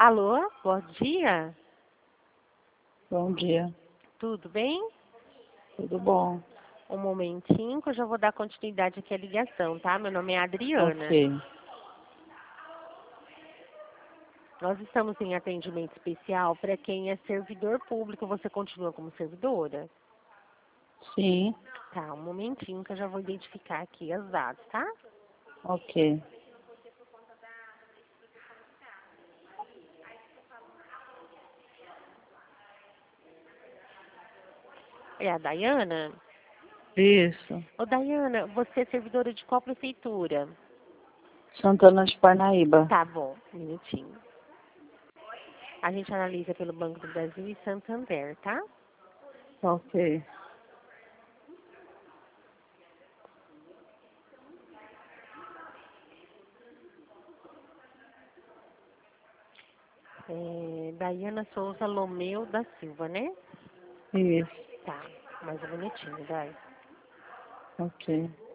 Alô, bom dia. Bom dia, Tudo bem? tudo bom? Um momentinho que eu já vou dar continuidade aqui à ligação, tá? Meu nome é Adriana. Ok, Nós estamos em atendimento especial para quem é servidor público. Você continua como servidora? sim, Tá, um momentinho que eu já vou identificar aqui as dados, tá? ok. É a Dayana? Isso, Ô, Dayana, você é servidora de qual prefeitura? Santana de Parnaíba. Tá bom, um minutinho. A gente analisa pelo Banco do Brasil e Santander, tá? Ok, Dayana Souza Lomeu da Silva, né? isso, Tá, mais um minutinho, Day. ok.